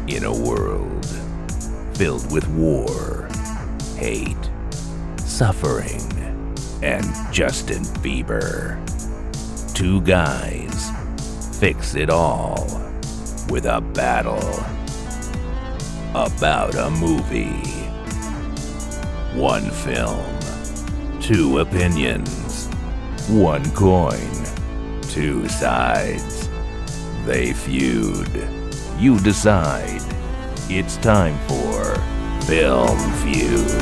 In a world filled with war, hate, suffering, and Justin Bieber, two guys fix it all with a battle about a movie. One film, two opinions, one coin, two sides. They feud. You decide. It's time for Film Feud.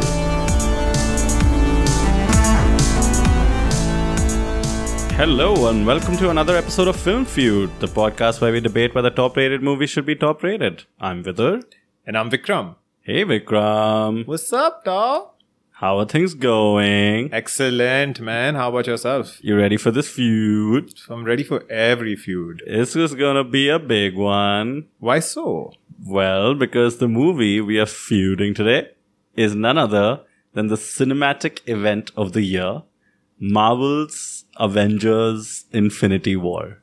Hello and welcome to another episode of Film Feud, the podcast where we debate whether top-rated movies should be top-rated. I'm Vidar. And I'm Vikram. Hey Vikram. What's up, dog? How are things going? Excellent, man. How about yourself? You ready for this feud? I'm ready for every feud. This is gonna be a big one. Why so? Well, because the movie we are feuding today is none other than the cinematic event of the year, Marvel's Avengers Infinity War.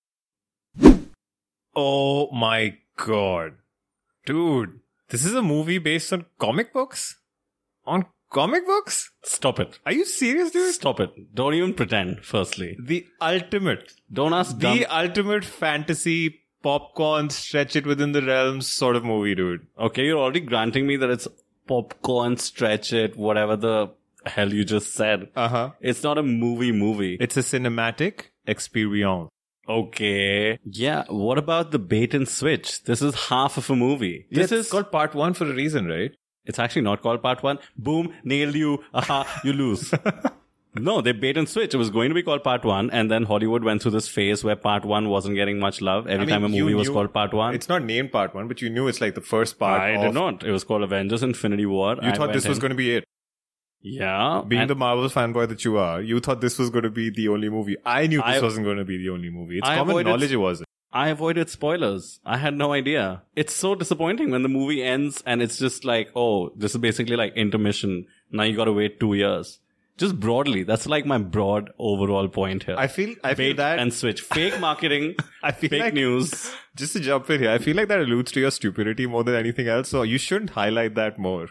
Oh my god. Dude, this is a movie based on comic books? On comic books? Stop it. Are you serious, dude? Stop it. Don't even pretend, firstly. The ultimate. Don't ask dumb... The ultimate fantasy popcorn, stretch it within the realms sort of movie, dude. Okay, you're already granting me that it's popcorn, stretch it, whatever the hell you just said. Uh-huh. It's not a movie. It's a cinematic experience. Okay. Yeah, what about the bait and switch? This is half of a movie. This is called part one for a reason, right? It's actually not called part one. Boom, nailed you. Aha, you lose. No, they bait and switch. It was going to be called part one, and then Hollywood went through this phase where part one wasn't getting much love. Every time a movie was called part one. It's not named part one, but you knew it's like the first part. I did not. It was called Avengers Infinity War. You thought this was going to be it. Yeah. Being the Marvel fanboy that you are, you thought this was going to be the only movie. I knew this wasn't going to be the only movie. It's common knowledge it wasn't. I avoided spoilers. I had no idea. It's so disappointing when the movie ends and it's just like, oh, this is basically like intermission. Now you gotta wait 2 years. Just broadly, that's like my broad overall point here. I feel Bait that and switch. Fake marketing, fake like, news. Just to jump in here, I feel like that alludes to your stupidity more than anything else, so you shouldn't highlight that more.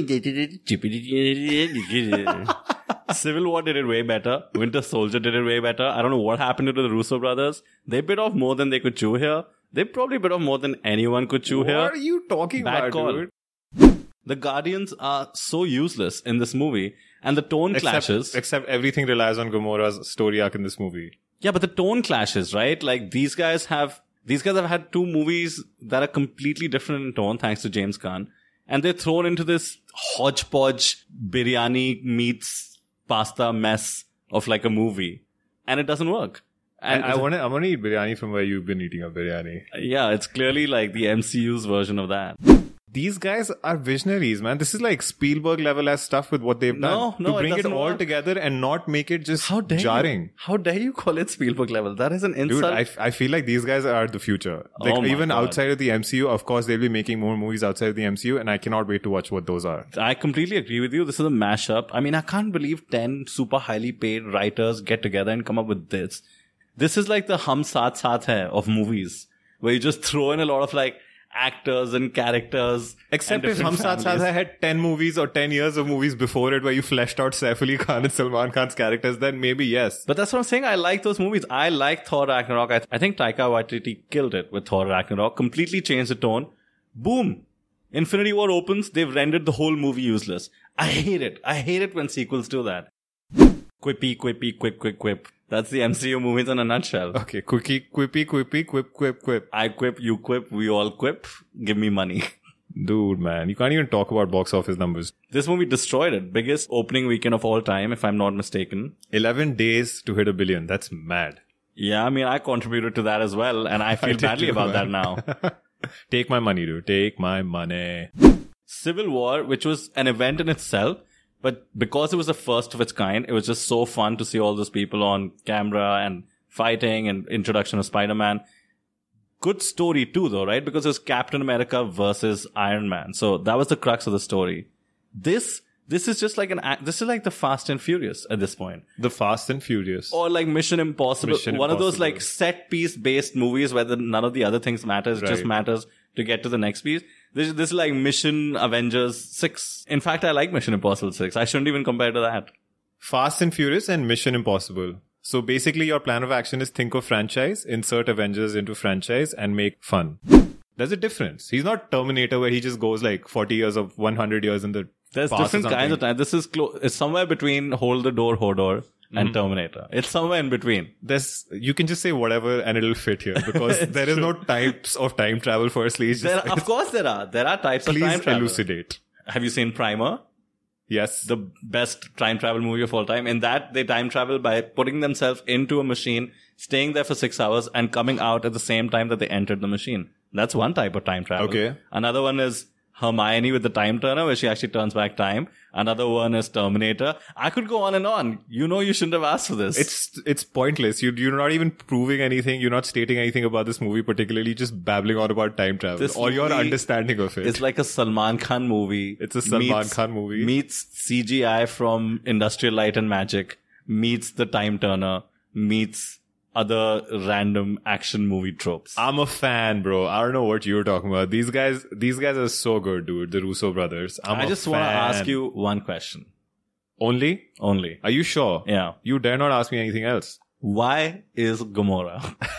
Civil War did it way better. Winter Soldier did it way better. I don't know what happened to the Russo brothers. They bit off more than they could chew here. They probably bit off more than anyone could chew here. What are you talking Bad about, call. dude? The Guardians are so useless in this movie, and the tone clashes. Except everything relies on Gamora's story arc in this movie. Yeah, but the tone clashes, right? Like these guys have had two movies that are completely different in tone, thanks to James Gunn, and they're thrown into this hodgepodge biryani meets pasta mess of like a movie, and it doesn't work. And I want to eat biryani from where you've been eating a biryani. Yeah, it's clearly like the MCU's version of that. These guys are visionaries, man. This is like Spielberg level as stuff with what they've done. No, to bring it all work together and not make it just jarring. How dare you call it Spielberg level? That is an insult. Dude, I feel like these guys are the future. Like even outside of the MCU, of course, they'll be making more movies outside of the MCU, and I cannot wait to watch what those are. I completely agree with you. This is a mashup. I mean, I can't believe 10 super highly paid writers get together and come up with this. This is like the Hum Saath Saath Hai of movies, where you just throw in a lot of like actors and characters. Except if Hum Saath Saath Hai had 10 movies or 10 years of movies before it where you fleshed out Saif Ali Khan and Salman Khan's characters, then maybe yes. But that's what I'm saying. I like those movies. I like Thor Ragnarok. I think Taika Waititi killed it with Thor Ragnarok. Completely changed the tone. Boom. Infinity War opens. They've rendered the whole movie useless. I hate it. I hate it when sequels do that. Quippy, quippy, quip, quip, quip. That's the MCU movies in a nutshell. Okay, quippy, quip, quip, quip. I quip, you quip, we all quip. Give me money. Dude, man, you can't even talk about box office numbers. This movie destroyed it. Biggest opening weekend of all time, if I'm not mistaken. 11 days to hit $1 billion. That's mad. Yeah, I mean, I contributed to that as well, and I feel badly about that now. Take my money, dude. Take my money. Civil War, which was an event in itself, but because it was the first of its kind, it was just so fun to see all those people on camera and fighting and introduction of Spider-Man. Good story too, though, right? Because it was Captain America versus Iron Man. So that was the crux of the story. This This is just like this is like the Fast and Furious at this point. The Fast and Furious. Or like Mission Impossible. One of those like set piece based movies where none of the other things matters. It just matters to get to the next piece. This is like Mission Avengers 6. In fact, I like Mission Impossible 6. I shouldn't even compare to that. Fast and Furious and Mission Impossible. So basically your plan of action is think of franchise, insert Avengers into franchise and make fun. There's a difference. He's not Terminator where he just goes like 40 years or 100 years in the There's different kinds of time. This is it's somewhere between Hold the Door, Hodor and Terminator. It's somewhere in between. You can just say whatever and it'll fit here because there is no types of time travel firstly. Of course there are. There are types of time travel. Please elucidate. Have you seen Primer? Yes. The best time travel movie of all time. In that, they time travel by putting themselves into a machine, staying there for 6 hours and coming out at the same time that they entered the machine. That's one type of time travel. Okay. Another one is Hermione with the time turner where she actually turns back time. Another one is Terminator. I could go on and on. You know you shouldn't have asked for this. It's pointless. You're not even proving anything. You're not stating anything about this movie particularly, just babbling on about time travel or your understanding of it. It's like a Salman Khan movie. It's a Salman Khan movie. Meets CGI from Industrial Light and Magic. Meets the time turner. Meets other random action movie tropes. I'm a fan, bro. I don't know what you're talking about. These guys are so good, dude. The Russo brothers. I just want to ask you one question. Only? Are you sure? Yeah. You dare not ask me anything else. Why is Gamora?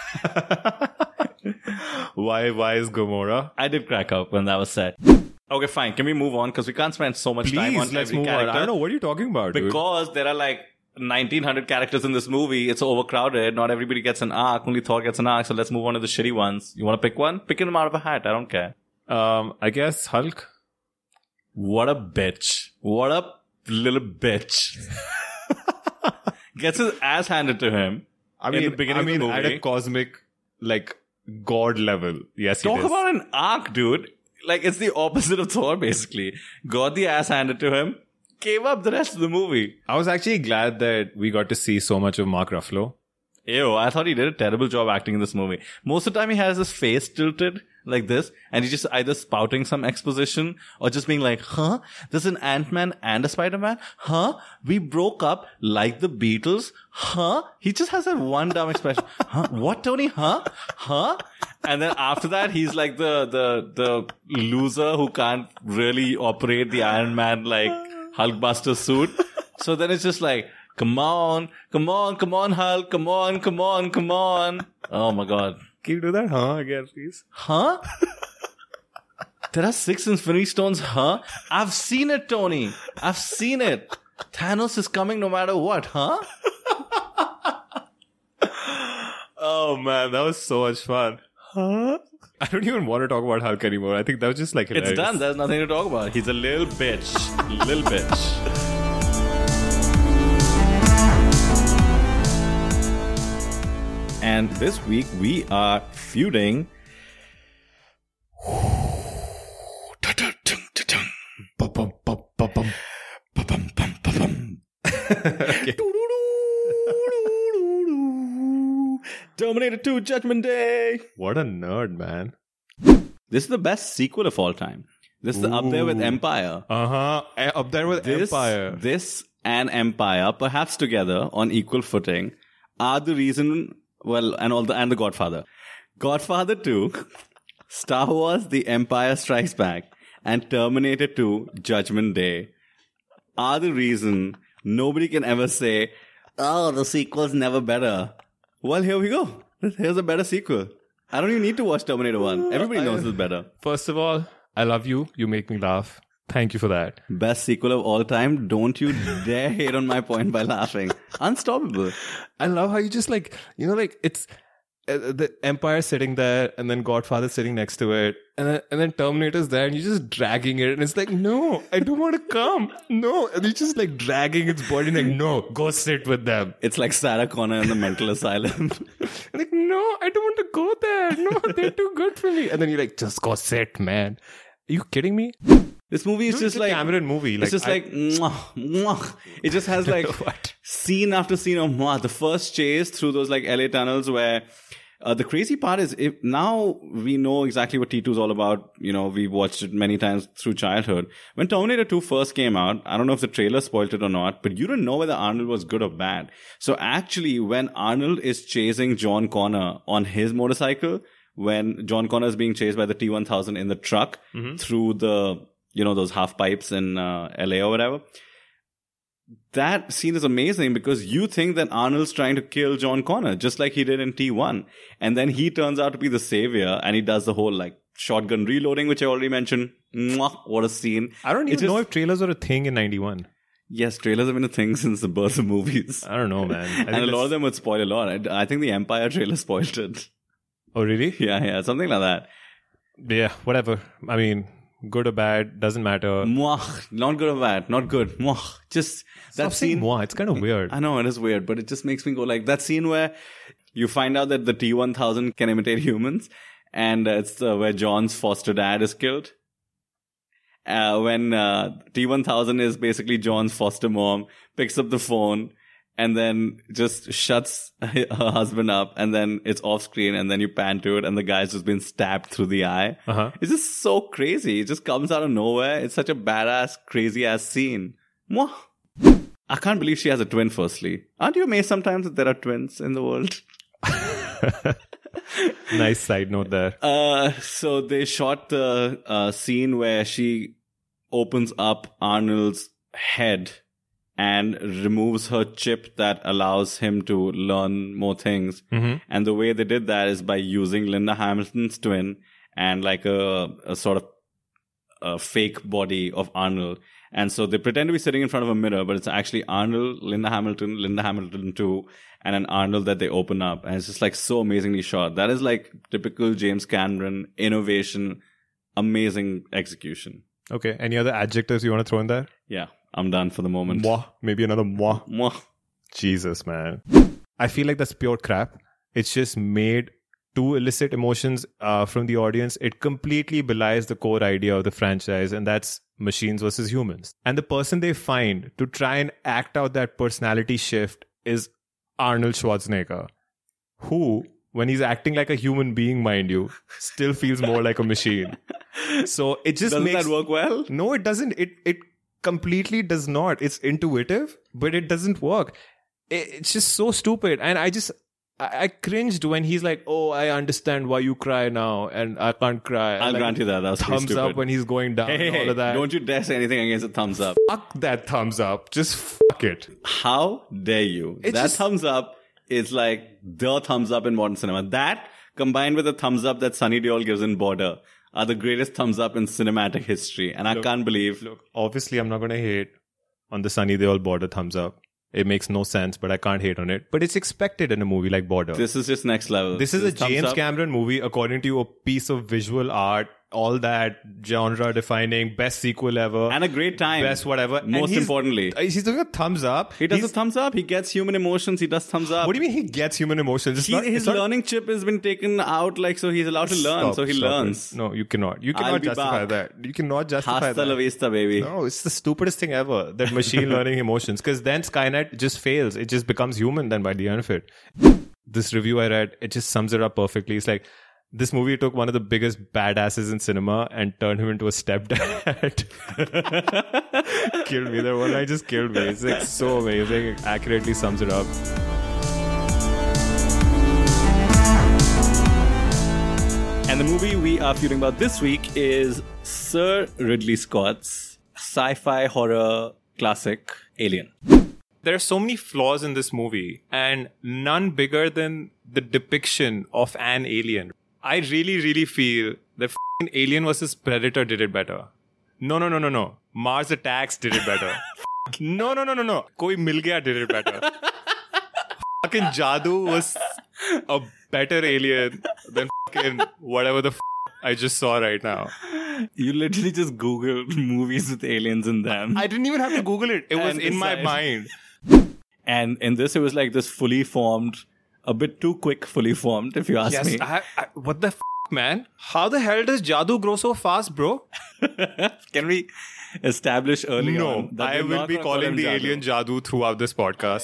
Why is Gamora? I did crack up when that was said. Okay, fine. Can we move on? Because we can't spend so much time on let's every move character. on. I don't know what you're talking about, because there are like 1900 characters in this movie. It's overcrowded. Not everybody gets an arc. Only Thor gets an arc. So let's move on to the shitty ones. You want to pick one? Pick them out of a hat. I don't care. I guess Hulk. What a bitch. What a little bitch. Gets his ass handed to him. In the beginning of the movie. At a cosmic, like, god level. Yes, he Talk about an arc, dude. Like, it's the opposite of Thor, basically. Got the ass handed to him. Gave up the rest of the movie. I was actually glad that we got to see so much of Mark Ruffalo. Ew, I thought he did a terrible job acting in this movie. Most of the time he has his face tilted like this and he's just either spouting some exposition or just being like, huh? There's an Ant-Man and a Spider-Man? Huh? We broke up like the Beatles? Huh? He just has that one dumb expression. Huh? What, Tony? Huh? Huh? And then after that, he's like the loser who can't really operate the Iron Man like Hulkbuster suit. So then it's just like, come on, Hulk, come on. Oh my god. Can you do that, huh, again, please? Huh? There are 6 Infinity Stones, huh? I've seen it, Tony. I've seen it. Thanos is coming no matter what, huh? Oh man, that was so much fun. Huh? I don't even want to talk about Hulk anymore. I think that was just like hilarious. It's done. There's nothing to talk about. He's a little bitch. Little bitch. And this week we are feuding. Terminator 2 Judgment Day. What a nerd, man. This is the best sequel of all time. This is up there with Empire. Up there with Empire. This and Empire, perhaps together on equal footing, are the reason. Well, and the Godfather. Godfather 2, Star Wars The Empire Strikes Back, and Terminator 2 Judgment Day are the reason nobody can ever say, oh, the sequel's never better. Well, here we go. Here's a better sequel. I don't even need to watch Terminator 1. Everybody knows it's better. First of all, I love you. You make me laugh. Thank you for that. Best sequel of all time. Don't you dare hate on my point by laughing. Unstoppable. I love how you just like, it's the Empire sitting there and then Godfather sitting next to it. And then Terminator's there and you're just dragging it. And it's like, no, I don't want to come. No. And you're just like dragging its body like, no, go sit with them. It's like Sarah Connor in the mental asylum. Like, no, I don't want to go there. No, they're too good for me. And then you're like, just go sit, man. Are you kidding me? This movie is just like Cameron movie. It's just like mwah, mwah. It just has like scene after scene of mwah. The first chase through those like LA tunnels where The crazy part is, if now we know exactly what T2 is all about. We've watched it many times through childhood. When Terminator 2 first came out, I don't know if the trailer spoiled it or not, but you didn't know whether Arnold was good or bad. So actually, when Arnold is chasing John Connor on his motorcycle, when John Connor is being chased by the T-1000 in the truck through the, those half pipes in LA or whatever, that scene is amazing because you think that Arnold's trying to kill John Connor, just like he did in T1. And then he turns out to be the savior and he does the whole like shotgun reloading, which I already mentioned. Mwah, what a scene. I don't even know if trailers were a thing in 91. Yes, trailers have been a thing since the birth of movies. I don't know, man. And a lot of them would spoil a lot. I think the Empire trailer spoiled it. Oh, really? Yeah, something like that. Yeah, whatever. I mean, good or bad, doesn't matter. Mwah, not good or bad, not good. Mwah, just that scene. Mwah, it's kind of weird. I know, it is weird, but it just makes me go like that scene where you find out that the T-1000 can imitate humans, and it's where John's foster dad is killed. When T-1000 is basically John's foster mom, picks up the phone, and then just shuts her husband up, and then it's off screen, and then you pan to it, and the guy's just been stabbed through the eye. It's just so crazy. It just comes out of nowhere. It's such a badass, crazy-ass scene. Mwah. I can't believe she has a twin, firstly. Aren't you amazed sometimes that there are twins in the world? Nice side note there. So they shot the scene where she opens up Arnold's head and removes her chip that allows him to learn more things. And the way they did that is by using Linda Hamilton's twin and like a sort of a fake body of Arnold. And so they pretend to be sitting in front of a mirror, but it's actually Arnold, Linda Hamilton 2, and an Arnold that they open up. And it's just like so amazingly shot. That is like typical James Cameron innovation, amazing execution. Okay. Any other adjectives you want to throw in there? Yeah. I'm done for the moment. Mwah. Maybe another mwah. Mwah. Jesus, man. I feel like that's pure crap. It's just made to elicit emotions from the audience. It completely belies the core idea of the franchise, and that's machines versus humans. And the person they find to try and act out that personality shift is Arnold Schwarzenegger, who, when he's acting like a human being, mind you, still feels more like a machine. So it just Doesn't that work well? No, it doesn't. It completely does not. It's intuitive, but it doesn't work. It's just so stupid. And I cringed when he's like, oh, I understand why you cry now and I can't cry. I'll grant you that. That was pretty thumbs stupid. up when he's going down and all of that. Don't you dare say anything against a thumbs up. Fuck that thumbs up. Just fuck it. How dare you? That thumbs up is like the thumbs up in modern cinema. That, combined with the thumbs up that Sunny Deol gives in Border, are the greatest thumbs up in cinematic history. And I can't believe... Look, obviously I'm not going to hate on the Sunny Deol Border thumbs up. It makes no sense, but I can't hate on it. But it's expected in a movie like Border. This is just next level. This is a James Cameron movie, according to you, a piece of visual art, all that, genre defining, best sequel ever. And a great time. Best whatever. Most importantly. He's doing a thumbs up. He does a thumbs up. He gets human emotions. He does thumbs up. What do you mean he gets human emotions? His learning chip has been taken out, like, so he's allowed to learn. So he learns. No, you cannot. You cannot justify that. You cannot justify that. Hasta la vista, baby. No, it's the stupidest thing ever, that machine learning emotions. Because then Skynet just fails. It just becomes human then by the end of it. This review I read, it just sums it up perfectly. It's like, this movie took one of the biggest badasses in cinema and turned him into a stepdad. Killed me. That one line just killed me. It's like so amazing. It accurately sums it up. And the movie we are feuding about this week is Sir Ridley Scott's sci-fi horror classic, Alien. There are so many flaws in this movie, and none bigger than the depiction of an alien. I really, really feel that Alien vs. Predator did it better. No. Mars Attacks did it better. No. Koi Mil Gaya did it better. Fucking Jadoo was a better alien than whatever the I just saw right now. You literally just Googled movies with aliens in them. I didn't even have to Google it. It was in my mind. And in this, it was like this fully formed, a bit too quick fully formed, if you ask me. What the man? How the hell does Jadoo grow so fast, bro? Can we establish early on that I will be calling the alien Jadoo throughout this podcast.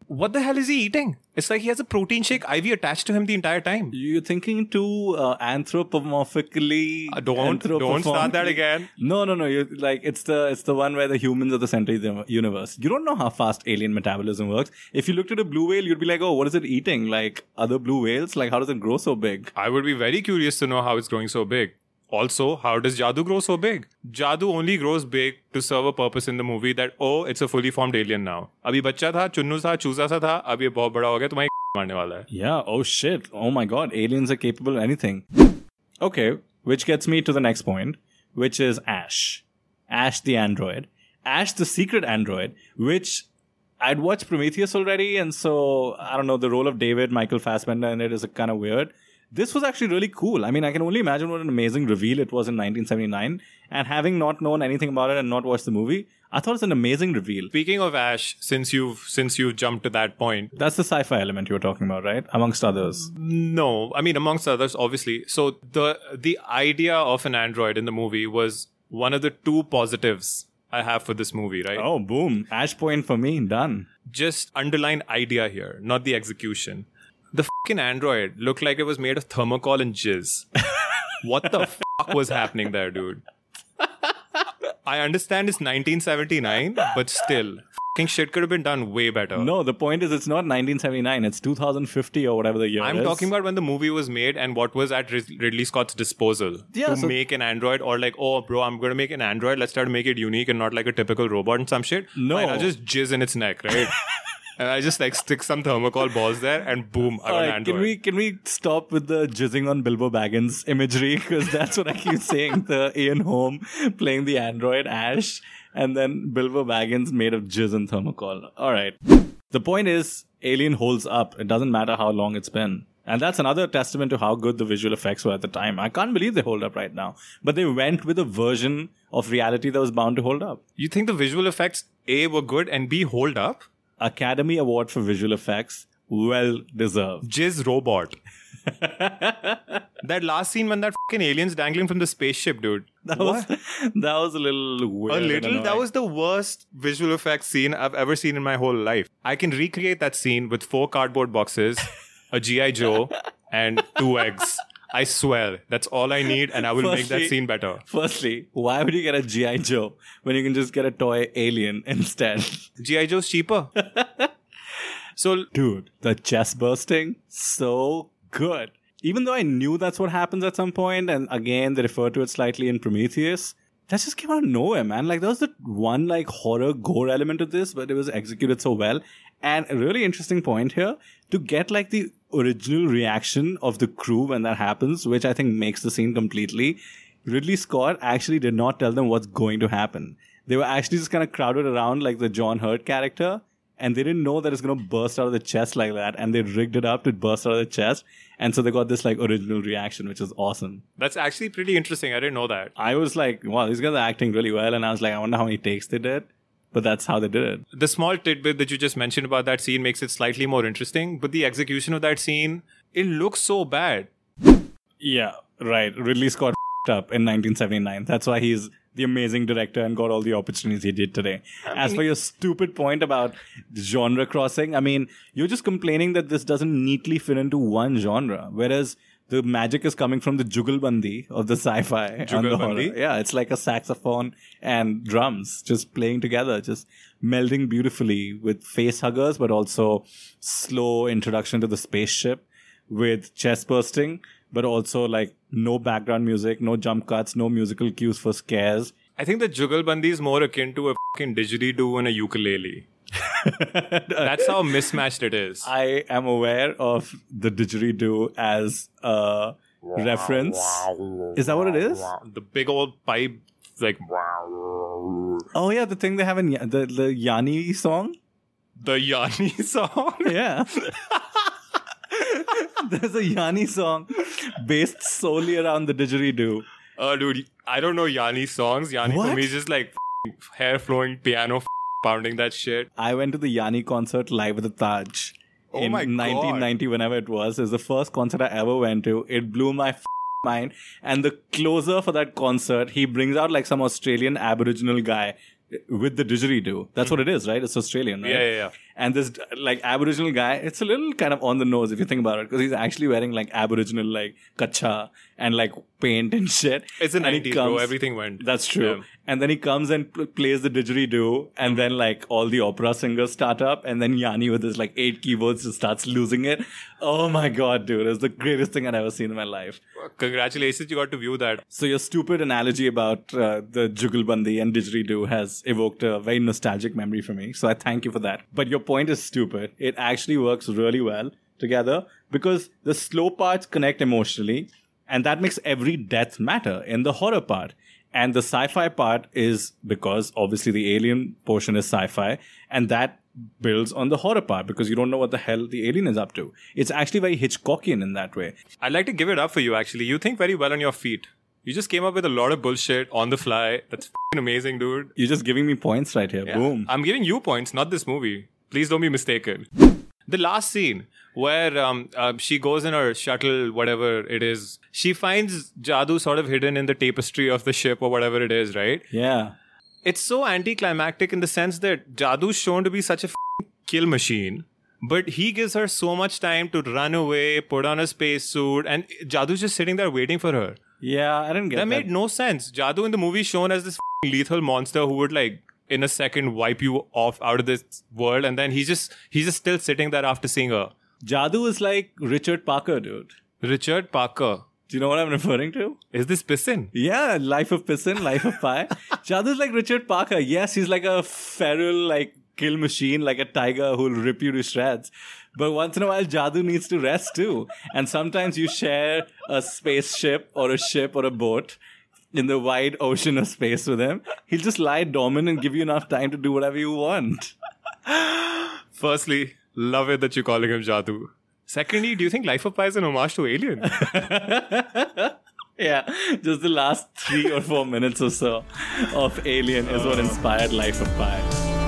What the hell is he eating? It's like he has a protein shake IV attached to him the entire time. You're thinking too anthropomorphically. Don't start that again. No. You're like it's the one where the humans are the center of the universe. You don't know how fast alien metabolism works. If you looked at a blue whale, you'd be like, oh, what is it eating? Like other blue whales? Like how does it grow so big? I would be very curious to know how it's growing so big. Also, how does Jadoo grow so big? Jadoo only grows big to serve a purpose in the movie that, oh, it's a fully formed alien now. अभी बच्चा था, चुन्नू था, चूजा सा था, अब ये बहुत बड़ा हो गया, तुम्हारी मारने वाला है. Yeah, oh shit. Oh my god, aliens are capable of anything. Okay, which gets me to the next point, which is Ash. Ash the android. Ash the secret android, which I'd watched Prometheus already, and so, I don't know, the role of David Michael Fassbender in it is kind of weird. This was actually really cool. I mean, I can only imagine what an amazing reveal it was in 1979. And having not known anything about it and not watched the movie, I thought it's an amazing reveal. Speaking of Ash, since you've jumped to that point, That's the sci-fi element you were talking about, right? Amongst others. no, I mean amongst others, obviously. So the idea of an android in the movie was one of the two positives I have for this movie, right? Oh, boom. Ash point for me. Done. Just underline idea here, not the execution. The fucking android looked like it was made of thermocol and jizz. What the fuck was happening there, dude? I understand it's 1979, but still, fucking shit could have been done way better. No, the point is it's not 1979. It's 2050 or whatever the year I'm is. talking about when the movie was made and what was at Ridley Scott's disposal Yeah, to make an android, or like, oh, bro, I'm going to make an android. Let's try to make it unique and not like a typical robot and some shit. No. Fine, I'll just jizz in its neck, right? And I just like stick some thermocol balls there and boom, I got an Alright, android. can we stop with the jizzing on Bilbo Baggins imagery? Because that's what I keep saying. The Ian Holm playing the android Ash, and then Bilbo Baggins made of jizz and thermocol. Alright. The point is, Alien holds up. It doesn't matter how long it's been. And that's another testament to how good the visual effects were at the time. I can't believe they hold up right now. But they went with a version of reality that was bound to hold up. You think the visual effects, A, were good and B, hold up? Academy Award for Visual Effects. Well deserved. Jizz robot. That last scene when that fucking alien's dangling from the spaceship, dude. That was a little weird. A little? and That annoying. was the worst visual effects scene I've ever seen in my whole life. I can recreate that scene with 4 cardboard boxes, a G.I. Joe, and 2 eggs. I swear, that's all I need, and I will make that scene better. Firstly, why would you get a G.I. Joe when you can just get a toy alien instead? G.I. Joe's cheaper. So, Dude, the chest bursting, so good. Even though I knew that's what happens at some point, and again, they refer to it slightly in Prometheus, that just came out of nowhere, man. Like, there was the one, like, horror gore element of this, but it was executed so well. And a really interesting point here, to get, like, the original reaction of the crew when that happens, which I think makes the scene completely, Ridley Scott actually did not tell them what's going to happen. They were actually just kind of crowded around like the John Hurt character, and they didn't know that it's going to burst out of the chest like that, and they rigged it up to burst out of the chest, and so they got this like original reaction, which is awesome. that's actually pretty interesting. I didn't know that. I was like, wow, these guys are acting really well, and I was like, I wonder how many takes they did, but that's how they did it. The small tidbit that you just mentioned about that scene makes it slightly more interesting, but the execution of that scene, it looks so bad. Yeah, right. Ridley Scott f***ed up in 1979. That's why he's the amazing director and got all the opportunities he did today. As for your stupid point about genre crossing, I mean, you're just complaining that this doesn't neatly fit into one genre, whereas the magic is coming from the jugalbandi of the sci-fi. and the horror. Jugalbandi? Yeah, it's like a saxophone and drums just playing together, just melding beautifully with face huggers, but also slow introduction to the spaceship with chest bursting, but also like no background music, no jump cuts, no musical cues for scares. I think the Jugalbandi is more akin to a fucking didgeridoo and a ukulele. That's how mismatched it is. I am aware of the didgeridoo as a reference. Is that what it is? The big old pipe, like Oh yeah, the thing they have in the Yanni song. the Yanni song. Yeah. There's a Yanni song based solely around the didgeridoo. Dude, I don't know Yanni songs. Yanni for What? me is just like hair flowing piano pounding that shit. I went to the Yanni concert live at the Taj Oh in my God. 1990, whenever it was. It was the first concert I ever went to. It blew my mind. And the closer for that concert, he brings out like some Australian Aboriginal guy with the didgeridoo. That's what it is, right? It's Australian, right? Yeah. And this like Aboriginal guy, it's a little kind of on the nose if you think about it, because he's actually wearing like Aboriginal like kacha and like paint and shit. It's the And he 90s, bro. comes- Everything went. That's true. Yeah. And then he comes and plays the didgeridoo, and then like all the opera singers start up, and then Yanni with his like 8 keyboards just starts losing it. Oh my god, dude. It's the greatest thing I've ever seen in my life. Congratulations, you got to view that. So your stupid analogy about the Jugalbandi and didgeridoo has evoked a very nostalgic memory for me. So I thank you for that. But your point is stupid. It actually works really well together because the slow parts connect emotionally, and that makes every death matter in the horror part. And the sci-fi part is because obviously the alien portion is sci-fi, and that builds on the horror part because you don't know what the hell the alien is up to. It's actually very Hitchcockian in that way. I'd like to give it up for you, actually. You think very well on your feet. You just came up with a lot of bullshit on the fly. That's f***ing amazing, dude. You're just giving me points right here. Yeah. Boom. I'm giving you points, not this movie. Please don't be mistaken. The last scene where she goes in her shuttle, whatever it is, she finds Jadoo sort of hidden in the tapestry of the ship or whatever it is, right? Yeah. It's so anticlimactic in the sense that Jadoo's shown to be such a kill machine, but he gives her so much time to run away, put on a spacesuit, and Jadoo's just sitting there waiting for her. Yeah, I didn't get that. That made no sense. Jadoo in the movie is shown as this lethal monster who would like in a second wipe you off out of this world, and then he's just still sitting there after seeing her. Jadoo is like Richard Parker, dude. Richard Parker. Do you know what I'm referring to? Is this Pissin? Yeah, Life of Pissin, Life of Pi. Jadoo's like Richard Parker. Yes, he's like a feral, like, kill machine, like a tiger who'll rip you to shreds. But once in a while, Jadoo needs to rest too. And sometimes you share a spaceship or a ship or a boat in the wide ocean of space with him. He'll just lie dormant and give you enough time to do whatever you want. Firstly, love it that you're calling him Jadoo. Secondly, do you think Life of Pi is an homage to Alien? Yeah, just the last 3 or 4 minutes or so of Alien is what inspired Life of Pi.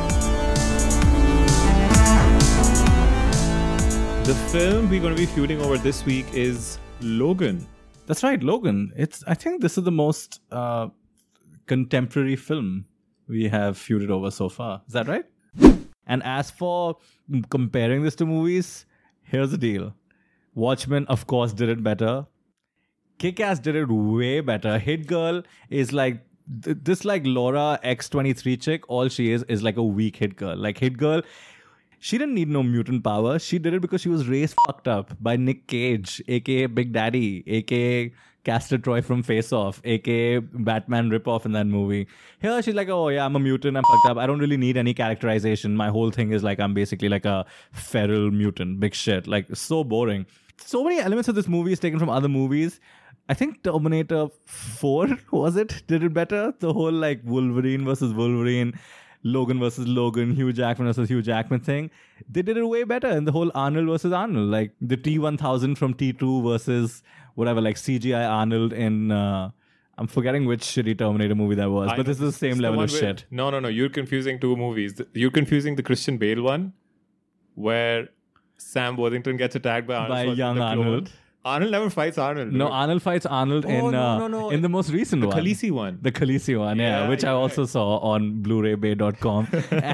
The film we're going to be feuding over this week is Logan. That's right, Logan. I think this is the most contemporary film we have feuded over so far. Is that right? And as for comparing this to movies, here's the deal. Watchmen, of course, did it better. Kick-Ass did it way better. Hit Girl is like this like Laura X-23 chick. All she is like a weak Hit Girl. Like Hit Girl, she didn't need no mutant power. She did it because she was raised fucked up by Nick Cage, aka Big Daddy, aka Castor Troy from Face Off, aka Batman ripoff in that movie. Here she's like, oh yeah, I'm a mutant, I'm fucked up. I don't really need any characterization. My whole thing is like I'm basically like a feral mutant. Big shit. Like so boring. So many elements of this movie is taken from other movies. I think Terminator 4, was it? Did it better? The whole like Wolverine versus Wolverine, Logan versus Logan, Hugh Jackman versus Hugh Jackman thing. They did it way better in the whole Arnold versus Arnold. Like the T-1000 from T2 versus whatever, like CGI Arnold in... I'm forgetting which shitty Terminator movie that was, but this is the same level of shit. No. You're confusing two movies. You're confusing the Christian Bale one, where Sam Worthington gets attacked by Arnold. By young Arnold. Arnold never fights Arnold. No, Arnold fights Arnold in the most recent one. The Khaleesi one. The Khaleesi one, yeah, which I also saw on BluRayBay.com.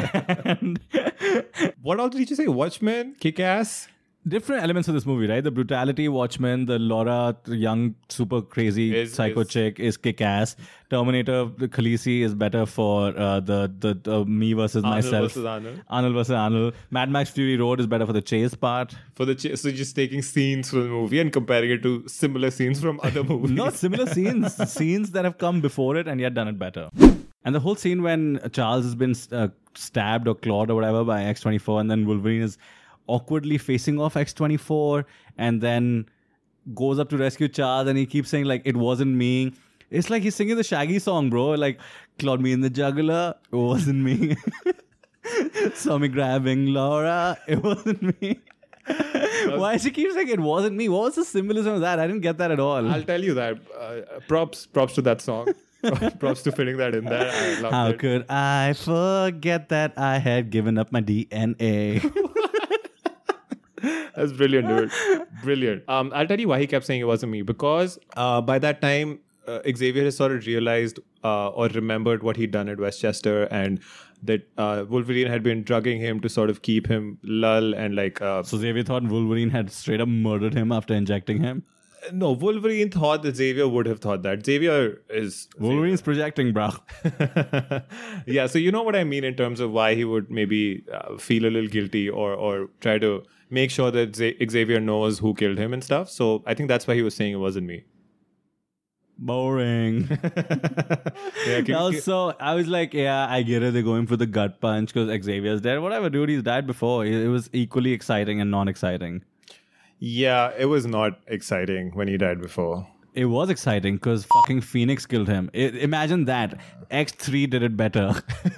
And what else did you say? Watchmen? Kick-Ass? different elements of this movie, right? The brutality, Watchmen, the Laura, the young, super crazy psycho chick is kick-ass. Terminator, the Khaleesi is better for the me versus myself. Arnold versus Arnold. Mad Max Fury Road is better for the chase part. So just taking scenes from the movie and comparing it to similar scenes from other movies. Not similar scenes. Scenes that have come before it and yet done it better. And the whole scene when Charles has been stabbed or clawed or whatever by X-24 and then Wolverine is awkwardly facing off X-24 and then goes up to rescue Charles and he keeps saying like, it wasn't me. It's like he's singing the Shaggy song, bro. Like, clawed me in the jugular. It wasn't me. Saw me grabbing Laura. It wasn't me. Why does she keep saying it wasn't me? What was the symbolism of that? I didn't get that at all. I'll tell you that. Props to that song. Props to fitting that in there. I loved How it. could I forget that I had given up my DNA? That's brilliant, dude. Brilliant. I'll tell you why he kept saying it wasn't me. Because by that time, Xavier has sort of realized or remembered what he'd done at Westchester, and that Wolverine had been drugging him to sort of keep him lull and like. So Xavier thought Wolverine had straight up murdered him after injecting him? No, Wolverine thought that Xavier would have thought that. Xavier is... Wolverine's projecting, bro. Yeah, so you know what I mean in terms of why he would maybe feel a little guilty or try to make sure that Xavier knows who killed him and stuff. So I think that's why he was saying it wasn't me. Boring. Yeah, So I was like, yeah, I get it. They're going for the gut punch because Xavier's dead. Whatever, dude. He's died before. It was equally exciting and non-exciting. yeah, it was not exciting when he died before. It was exciting because fucking Phoenix killed him. Imagine that. X3 did it better.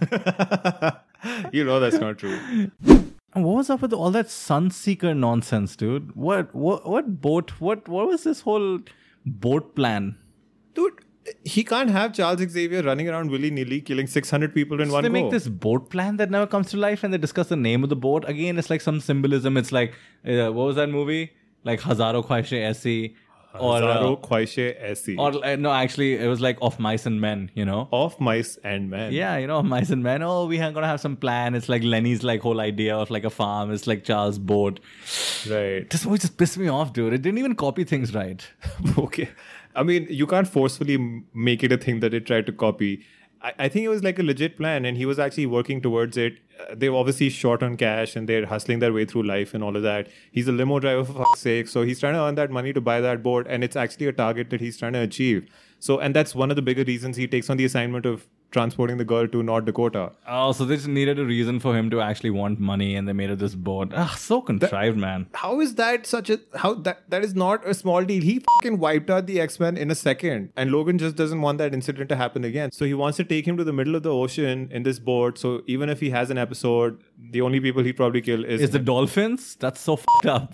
You know that's not true. And what was up with all that Sunseeker nonsense, dude? What boat? What was this whole boat plan? Dude, he can't have Charles Xavier running around willy-nilly killing 600 people in one They go. make this boat plan that never comes to life, and they discuss the name of the boat. Again, it's like some symbolism. It's like, what was that movie? Like Hazaro Khwaishe Aisi. Hazaro Khwaishe Aisi. Or no, actually, it was like Of Mice and Men, you know? Of Mice and Men. Yeah, you know, Of Mice and Men. Oh, we are going to have some plan. It's like Lenny's like whole idea of like a farm. It's like Charles' boat. Right. This movie just pissed me off, dude. It didn't even copy things right. Okay. I mean, you can't forcefully make it a thing that it tried to copy. I think it was like a legit plan, and he was actually working towards it. They're obviously short on cash, and they're hustling their way through life and all of that. He's a limo driver, for fuck's sake. So he's trying to earn that money to buy that boat, and it's actually a target that he's trying to achieve. So, and that's one of the bigger reasons he takes on the assignment of transporting the girl to North Dakota. Oh, so they just needed a reason for him to actually want money, and they made it this boat. Ah, so contrived, man. How is that such a... How that is not a small deal. He fucking wiped out the X-Men in a second. And Logan just doesn't want that incident to happen again. So he wants to take him to the middle of the ocean in this boat. So even if he has an episode, the only people he'd probably kill is the dolphins? That's so fucked up.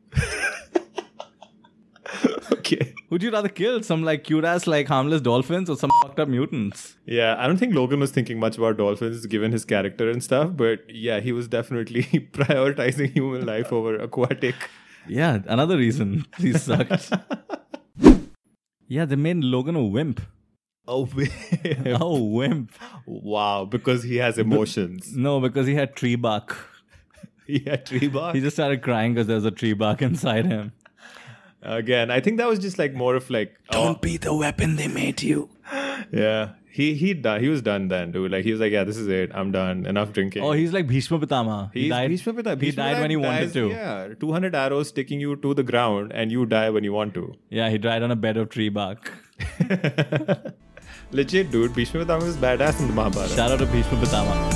Okay. Would you rather kill some like cute ass like harmless dolphins or some fucked up mutants? Yeah, I don't think Logan was thinking much about dolphins given his character and stuff. But yeah, he was definitely prioritizing human life over aquatic. Yeah, another reason he sucked. Yeah, they made Logan a wimp. Oh, Oh, wimp. wow. Because he has emotions. No, because he had tree bark. He had tree bark. He just started crying because there was a tree bark inside him. Again, I think that was just like more of like... Don't be the weapon they made you. Yeah, he was done then, dude. Like he was like, yeah, this is it. I'm done. Enough drinking. Oh, he's like Bhishma Pitama. He died. Bhishma Pitama. He Bhishma died when he wanted dies, to. Yeah, 200 arrows sticking you to the ground, and you die when you want to. Yeah, he died on a bed of tree bark. Legit, dude. Bhishma Pitama is badass in the Mahabharata. Shout out to Bhishma Pitama.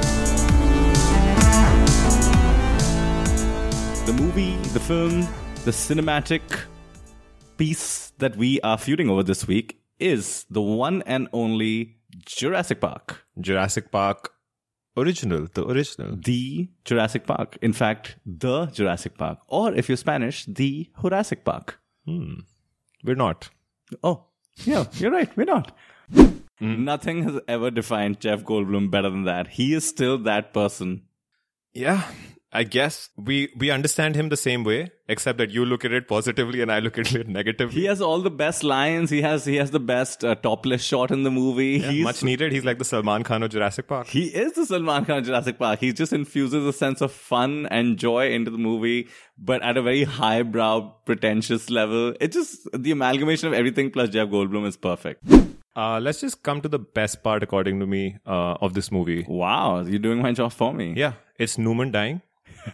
The movie, the film, the cinematic piece that we are feuding over this week is the one and only Jurassic Park. Jurassic Park original, the original. The Jurassic Park. In fact, the Jurassic Park. Or if you're Spanish, the Jurassic Park. We're not. Oh, yeah, you're right. We're not. Nothing has ever defined Jeff Goldblum better than that. He is still that person. Yeah, I guess we understand him the same way, except that you look at it positively and I look at it negatively. He has all the best lines. He has the best topless shot in the movie. Yeah, much needed. He's like the Salman Khan of Jurassic Park. He is the Salman Khan of Jurassic Park. He just infuses a sense of fun and joy into the movie, but at a very highbrow, pretentious level. It just, the amalgamation of everything plus Jeff Goldblum is perfect. Let's just come to the best part, according to me, of this movie. Wow, you're doing my job for me. Yeah, it's Newman dying.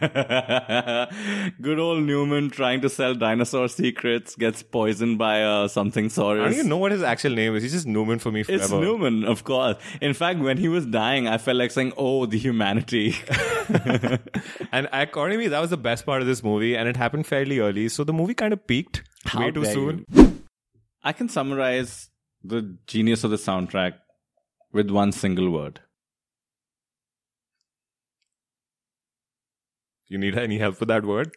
Good old Newman trying to sell dinosaur secrets gets poisoned by something saurus. I don't even know what his actual name is. He's just Newman for me forever. It's Newman, of course. In fact, when he was dying, I felt like saying, oh, the humanity. And according to me, that was the best part of this movie, and it happened fairly early. So the movie kind of peaked way too soon. I can summarize the genius of the soundtrack with one single word. You need any help with that word?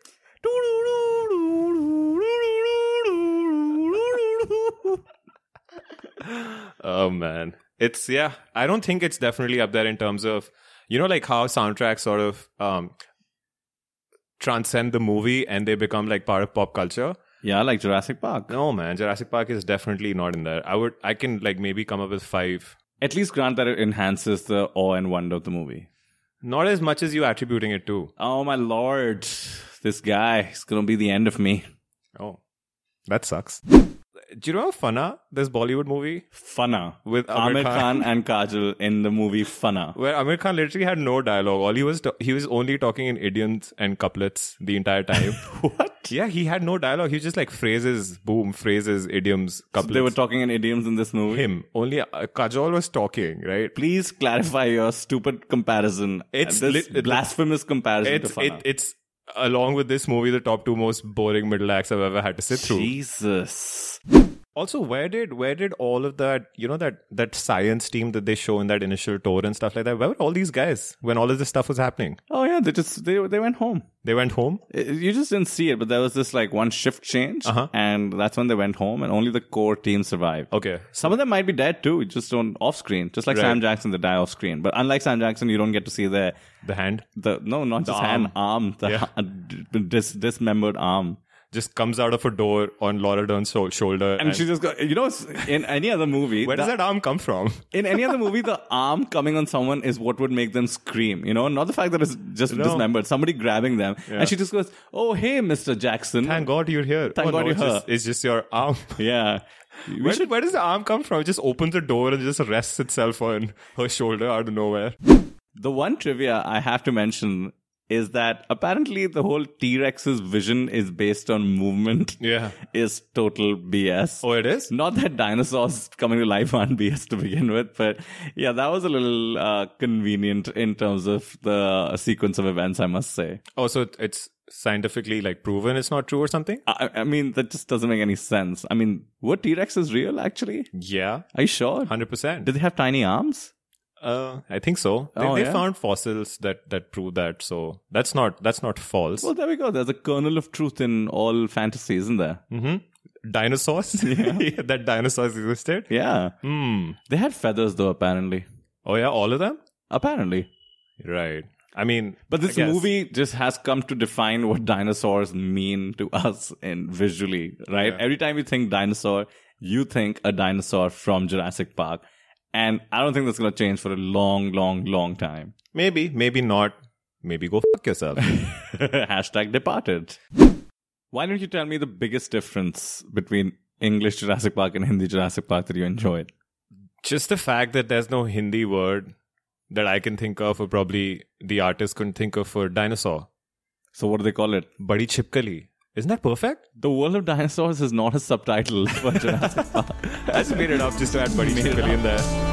Oh, man. It's, yeah, I don't think it's definitely up there in terms of, you know, like how soundtracks sort of transcend the movie and they become like part of pop culture. Yeah, like Jurassic Park. No, man. Jurassic Park is definitely not in there. I can like maybe come up with 5. At least grant that it enhances the awe and wonder of the movie. Not as much as you attributing it to. Oh my lord. This guy is going to be the end of me. Oh, that sucks. Do you remember Funna, this Bollywood movie? Funna. With Amir Khan and Kajal in the movie Funna. Where Amir Khan literally had no dialogue. All he was only talking in idioms and couplets the entire time. What? Yeah, he had no dialogue. He was just like phrases, boom, phrases, idioms, couplets. So they were talking in idioms in this movie? Him. Only Kajol was talking, right? Please clarify your stupid comparison. It's this blasphemous comparison to Funna. It's along with this movie, the top 2 most boring middle acts I've ever had to sit through. Jesus. Also, where did all of that, that science team that they show in that initial tour and stuff like that, where were all these guys when all of this stuff was happening? Oh yeah, they went home. They went home? You just didn't see it, but there was this like one shift change, and that's when they went home, and only the core team survived. Okay. Some of them might be dead too, just on off screen, just like Right. Sam Jackson, they die off screen. But unlike Sam Jackson, you don't get to see The hand not just hand, arm, dismembered arm. just comes out of a door on Laura Dern's shoulder. And she just got, in any other movie. Where does that arm come from? In any other movie, the arm coming on someone is what would make them scream, not the fact that it's just dismembered, somebody grabbing them. Yeah. And she just goes, oh, hey, Mr. Jackson. Thank God you're here. Thank God you're here. It's just your arm. Yeah. Where does the arm come from? It just opens the door and just rests itself on her shoulder out of nowhere. The one trivia I have to mention is that apparently the whole T-Rex's vision is based on movement. Yeah. Is total BS. Oh, it is? Not that dinosaurs coming to life aren't BS to begin with, but yeah, that was a little convenient in terms of the sequence of events, I must say. Oh, so it's scientifically like proven it's not true or something? I mean, that just doesn't make any sense. I mean, were T-Rexes real actually? Yeah. Are you sure? 100%. Did they have tiny arms? I think so. They found fossils that prove that, so that's not false. Well, there we go. There's a kernel of truth in all fantasy, isn't there? Dinosaurs? Yeah. That dinosaurs existed? Yeah. They had feathers though, apparently. Oh yeah, all of them? Apparently. Right. I mean, but this movie just has come to define what dinosaurs mean to us visually, right? Yeah. Every time you think dinosaur, you think a dinosaur from Jurassic Park. And I don't think that's going to change for a long, long, long time. Maybe not. Maybe go fuck yourself. Hashtag departed. Why don't you tell me the biggest difference between English Jurassic Park and Hindi Jurassic Park that you enjoyed? Just the fact that there's no Hindi word that I can think of, or probably the artist couldn't think of for dinosaur. So what do they call it? Badi Chipkali. Isn't that perfect? The World of Dinosaurs is not a subtitle for Jurassic Park. I just made it up just to add Badi Chipkali in there.